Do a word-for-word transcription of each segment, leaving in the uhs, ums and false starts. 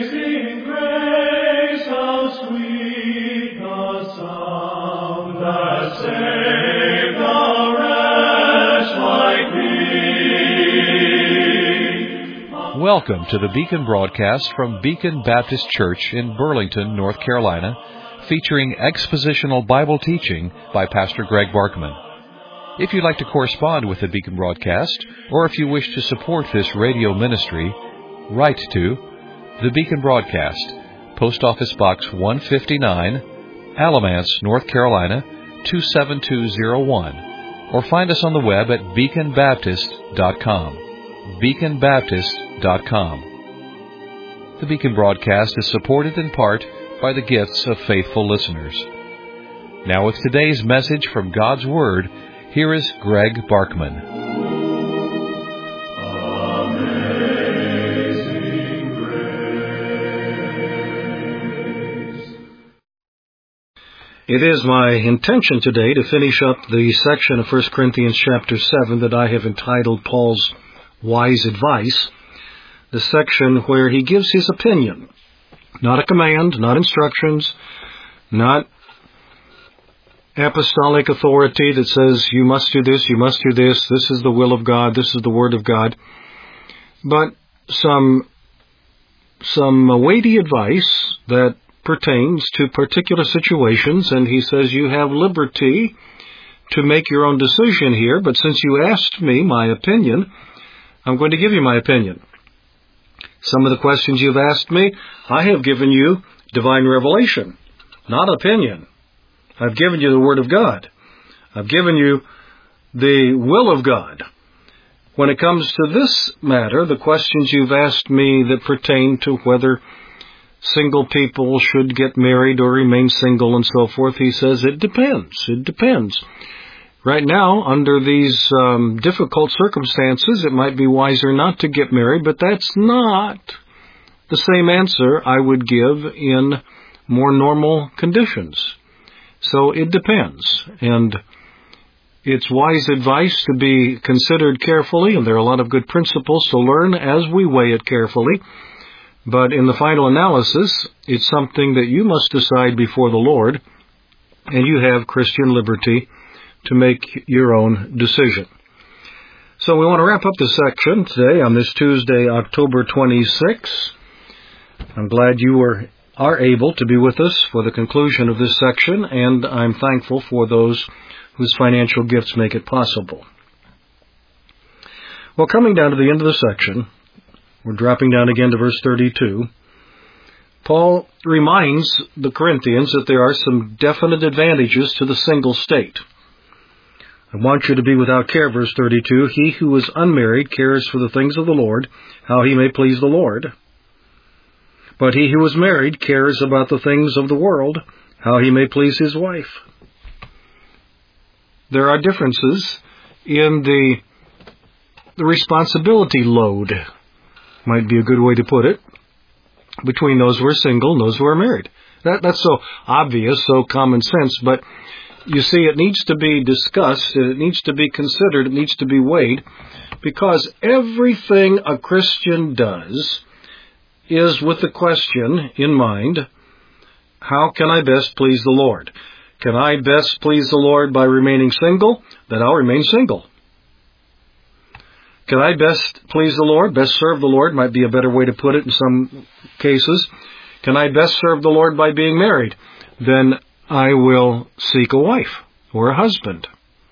Amazing grace, how sweet the sound that saved a wretch like me. Welcome to the Beacon broadcast from Beacon Baptist Church in Burlington, North Carolina, featuring expositional Bible teaching by Pastor Greg Barkman. If you'd like to correspond with the Beacon broadcast, or if you wish to support this radio ministry, write to the Beacon Broadcast, Post Office Box one fifty-nine, Alamance, North Carolina, two seven two zero one, or find us on the web at beacon baptist dot com. beacon baptist dot com. The Beacon broadcast is supported in part by the gifts of faithful listeners. Now with today's message from God's Word, here is Greg Barkman. It is my intention today to finish up the section of First Corinthians chapter seven that I have entitled Paul's Wise Advice, the section where he gives his opinion, not a command, not instructions, not apostolic authority that says you must do this, you must do this, this is the will of God, this is the word of God, but some some weighty advice that pertains to particular situations, and he says you have liberty to make your own decision here, but since you asked me my opinion, I'm going to give you my opinion. Some of the questions you've asked me, I have given you divine revelation, not opinion. I've given you the Word of God. I've given you the will of God. When it comes to this matter, the questions you've asked me that pertain to whether single people should get married or remain single and so forth, he says it depends. It depends. Right now, under these um, difficult circumstances, it might be wiser not to get married, but that's not the same answer I would give in more normal conditions. So it depends, and it's wise advice to be considered carefully, and there are a lot of good principles to learn as we weigh it carefully. But in the final analysis, it's something that you must decide before the Lord, and you have Christian liberty to make your own decision. So we want to wrap up the section today on this Tuesday, October twenty-sixth. I'm glad you were, are able to be with us for the conclusion of this section, and I'm thankful for those whose financial gifts make it possible. Well, coming down to the end of the section, we're dropping down again to verse thirty-two. Paul reminds the Corinthians that there are some definite advantages to the single state. I want you to be without care, verse thirty-two. He who is unmarried cares for the things of the Lord, how he may please the Lord. But he who is married cares about the things of the world, how he may please his wife. There are differences in the, the responsibility load, might be a good way to put it, between those who are single and those who are married. That, that's so obvious, so common sense, but you see, it needs to be discussed, it needs to be considered, it needs to be weighed, because everything a Christian does is with the question in mind, how can I best please the Lord? Can I best please the Lord by remaining single? Then I'll remain single. Can I best please the Lord, best serve the Lord, might be a better way to put it in some cases. Can I best serve the Lord by being married? Then I will seek a wife or a husband.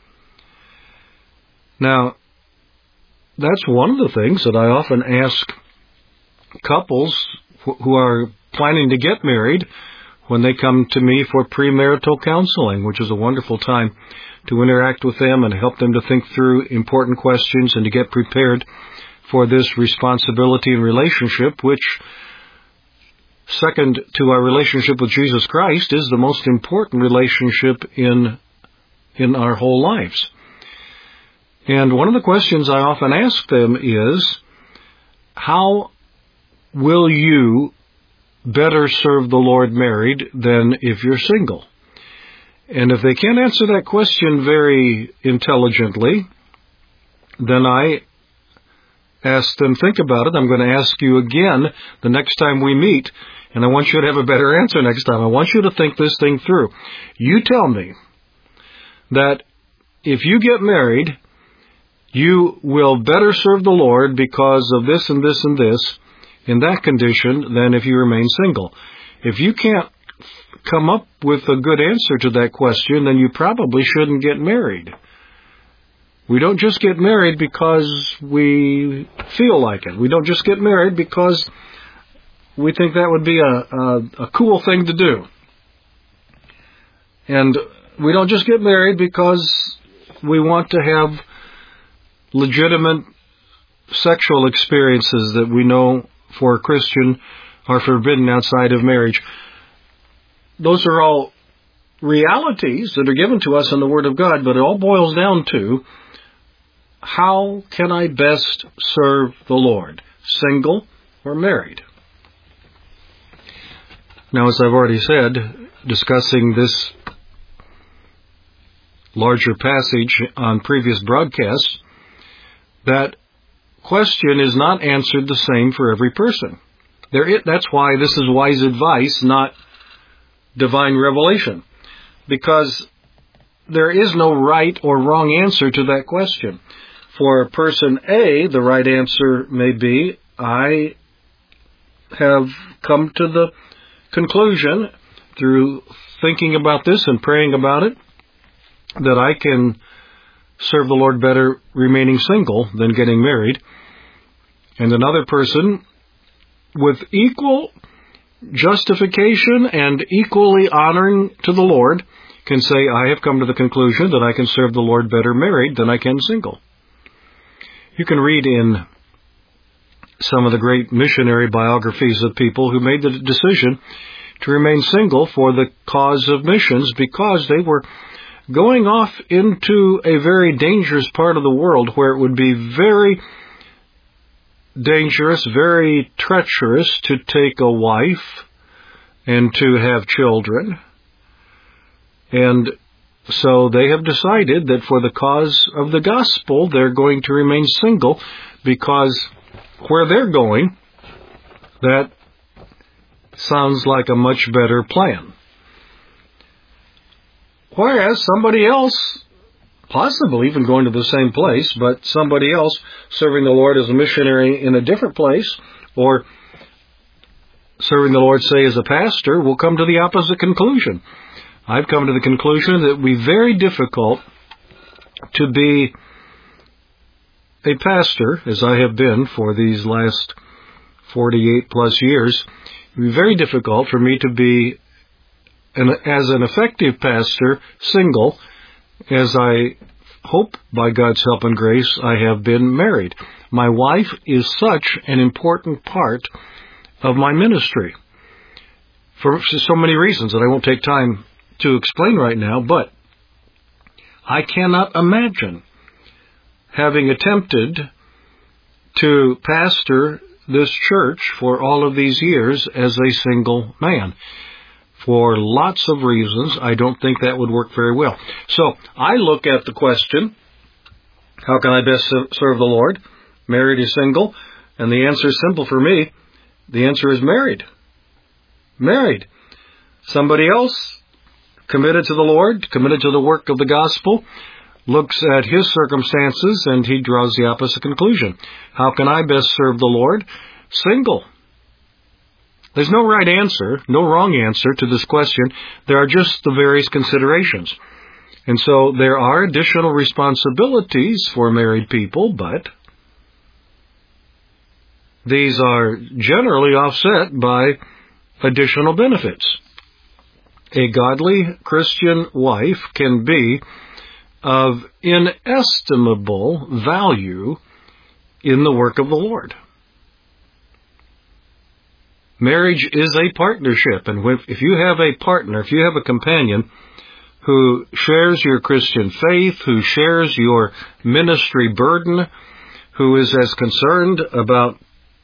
Now, that's one of the things that I often ask couples who are planning to get married when they come to me for premarital counseling, which is a wonderful time to interact with them and help them to think through important questions and to get prepared for this responsibility and relationship, which, second to our relationship with Jesus Christ, is the most important relationship in in our whole lives. And one of the questions I often ask them is, how will you better serve the Lord married than if you're single? And if they can't answer that question very intelligently, then I ask them, think about it. I'm going to ask you again the next time we meet, and I want you to have a better answer next time. I want you to think this thing through. You tell me that if you get married, you will better serve the Lord because of this and this and this in that condition than if you remain single. If you can't come up with a good answer to that question, then you probably shouldn't get married. We don't just get married because we feel like it. We don't just get married because we think that would be a, a, a cool thing to do. And we don't just get married because we want to have legitimate sexual experiences that we know for a Christian are forbidden outside of marriage. Those are all realities that are given to us in the Word of God, but it all boils down to, how can I best serve the Lord, single or married? Now, as I've already said, discussing this larger passage on previous broadcasts, that question is not answered the same for every person. There, it, that's why this is wise advice, not divine revelation, because there is no right or wrong answer to that question. For person A, the right answer may be, I have come to the conclusion through thinking about this and praying about it that I can serve the Lord better remaining single than getting married. And another person with equal justification and equally honoring to the Lord can say, I have come to the conclusion that I can serve the Lord better married than I can single. You can read in some of the great missionary biographies of people who made the decision to remain single for the cause of missions because they were going off into a very dangerous part of the world where it would be very dangerous, very treacherous to take a wife and to have children. And so they have decided that for the cause of the gospel, they're going to remain single because where they're going, that sounds like a much better plan. Whereas somebody else, possibly even going to the same place, but somebody else serving the Lord as a missionary in a different place, or serving the Lord, say, as a pastor, will come to the opposite conclusion. I've come to the conclusion that it would be very difficult to be a pastor, as I have been for these last forty-eight plus years. It would be very difficult for me to be, an, as an effective pastor, single, as I hope by God's help and grace I have been married. My wife is such an important part of my ministry for so many reasons that I won't take time to explain right now, but I cannot imagine having attempted to pastor this church for all of these years as a single man. For lots of reasons, I don't think that would work very well. So I look at the question, how can I best serve the Lord, married or single? And the answer is simple for me. The answer is married. Married. Somebody else, committed to the Lord, committed to the work of the gospel, looks at his circumstances and he draws the opposite conclusion. How can I best serve the Lord? Single. There's no right answer, no wrong answer to this question. There are just the various considerations. And so there are additional responsibilities for married people, but these are generally offset by additional benefits. A godly Christian wife can be of inestimable value in the work of the Lord. Marriage is a partnership, and if you have a partner, if you have a companion who shares your Christian faith, who shares your ministry burden, who is as concerned about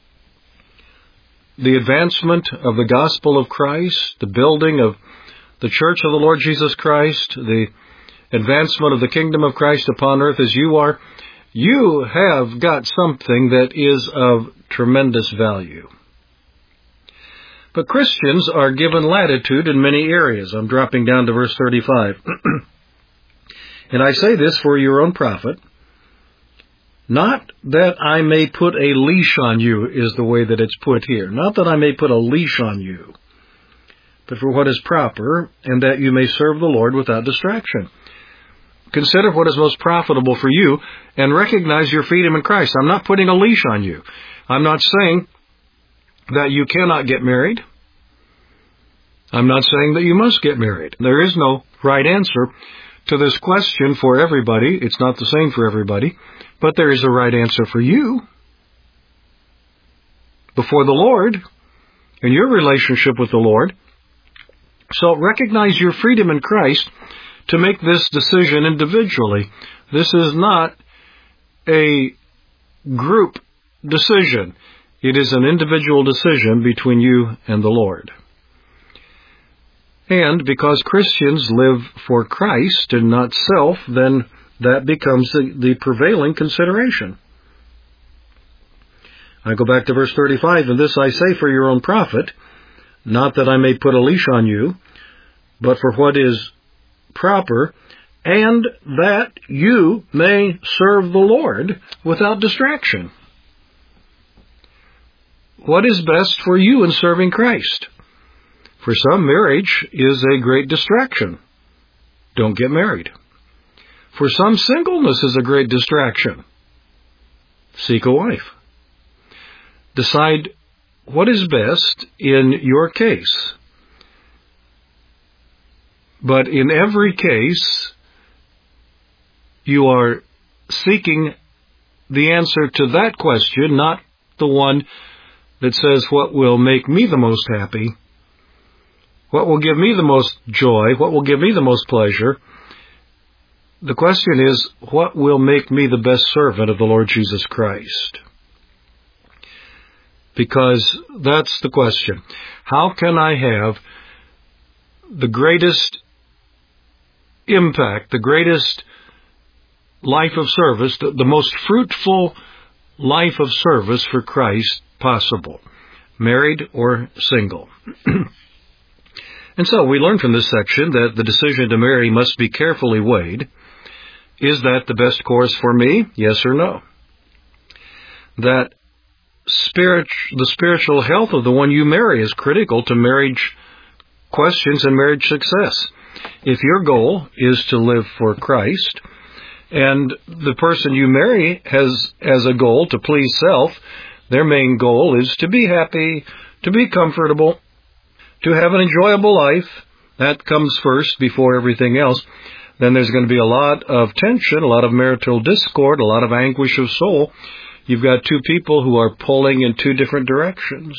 the advancement of the gospel of Christ, the building of the church of the Lord Jesus Christ, the advancement of the kingdom of Christ upon earth as you are, you have got something that is of tremendous value. But Christians are given latitude in many areas. I'm dropping down to verse thirty-five. And I say this for your own profit, not that I may put a leash on you, is the way that it's put here. Not that I may put a leash on you, but for what is proper, and that you may serve the Lord without distraction. Consider what is most profitable for you, and recognize your freedom in Christ. I'm not putting a leash on you. I'm not saying that you cannot get married. I'm not saying that you must get married. There is no right answer to this question for everybody. It's not the same for everybody, but there is a right answer for you. Before the Lord, in your relationship with the Lord. So recognize your freedom in Christ to make this decision individually. This is not a group decision. It is an individual decision between you and the Lord. And because Christians live for Christ and not self, then that becomes the, the prevailing consideration. I go back to verse thirty-five, and this I say for your own profit, not that I may put a leash on you, but for what is proper, and that you may serve the Lord without distraction. What is best for you in serving Christ? For some, marriage is a great distraction. Don't get married. For some, singleness is a great distraction. Seek a wife. Decide what is best in your case. But in every case, you are seeking the answer to that question, not the one that says, what will make me the most happy? What will give me the most joy? What will give me the most pleasure? The question is, what will make me the best servant of the Lord Jesus Christ? Because that's the question. How can I have the greatest impact, the greatest life of service, the, the most fruitful life of service for Christ possible, married or single? And so we learn from this section that the decision to marry must be carefully weighed. Is that the best course for me? Yes or no? That spirit, the spiritual health of the one you marry is critical to marriage questions and marriage success. If your goal is to live for Christ, and the person you marry has as a goal to please self, their main goal is to be happy, to be comfortable, to have an enjoyable life, that comes first before everything else, then there's going to be a lot of tension, a lot of marital discord, a lot of anguish of soul. You've got two people who are pulling in two different directions.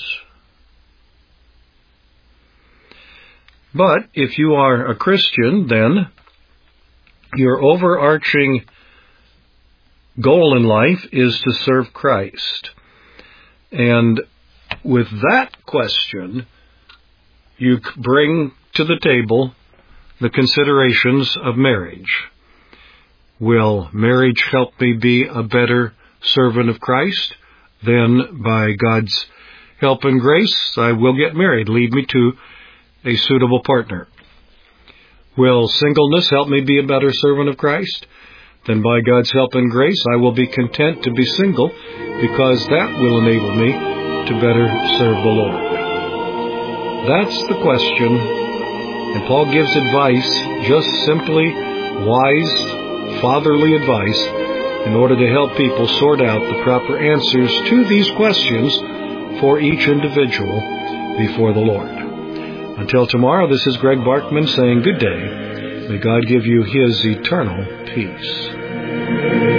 But if you are a Christian, then your overarching goal in life is to serve Christ. And with that question, you bring to the table the considerations of marriage. Will marriage help me be a better servant of Christ? Then, by God's help and grace, I will get married. Lead me to a suitable partner. Will singleness help me be a better servant of Christ? Then, by God's help and grace, I will be content to be single, because that will enable me to better serve the Lord. That's the question, and Paul gives advice, just simply wise, fatherly advice, in order to help people sort out the proper answers to these questions for each individual before the Lord. Until tomorrow, this is Greg Barkman saying good day. May God give you His eternal peace.